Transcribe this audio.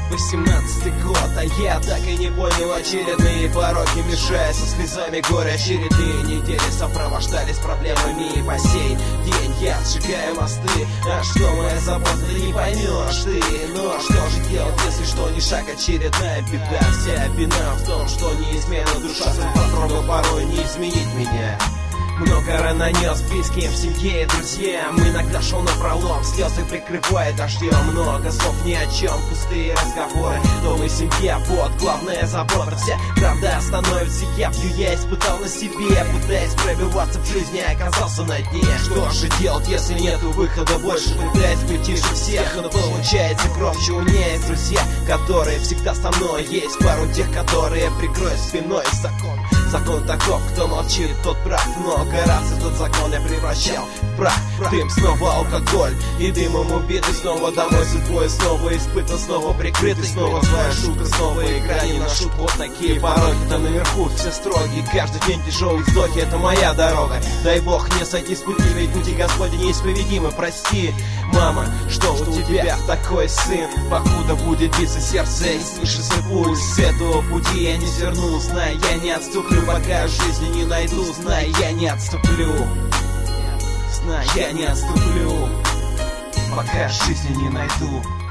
18-й год, а я так и не понял очередные пороки, мешая со слезами горя. Очередные недели сопровождались проблемами, и по сей день я сжигаю мосты. А что моя забота, ты не поймешь ты. Но что же делать, если что не шаг, очередная беда. Вся вина в том, что неизменно душа попробовала порой не изменить меня. Много ран нанес близким в семье и друзьям. Иногда шел напролом, слезы прикрывая дождем. Много слов ни о чем, пустые разговоры. Дом и семья, вот главная забота. Вся правда становится явью, я испытал на себе. Пытаясь пробиваться в жизни, оказался на дне. Что же делать, если нету выхода больше? Пытаясь быть тише всех, но получается громче. У меня есть друзья, которые всегда со мной. Есть пару тех, которые прикроют спиной закон. Закон таков, кто молчит, тот прав. Много раз этот закон я превращал в прах. Дым, снова алкоголь и дымом убитый. Снова домой судьбой, снова испытан, снова прикрытый. Снова злая шутка, снова игра не на шутку. Вот такие пороки, там наверху все строгие. Каждый день тяжелые вздохи, это моя дорога. Дай бог не сойти с пути, ведь пути Господи неисповедимы, прости. Мама, что у тебя такой сын? Покуда будет биться сердце и слышится пульс. С этого пути я не сверну, знай, я не отступлю, пока жизни не найду. Знай, я не отступлю. Знай, я не отступлю, пока жизни не найду.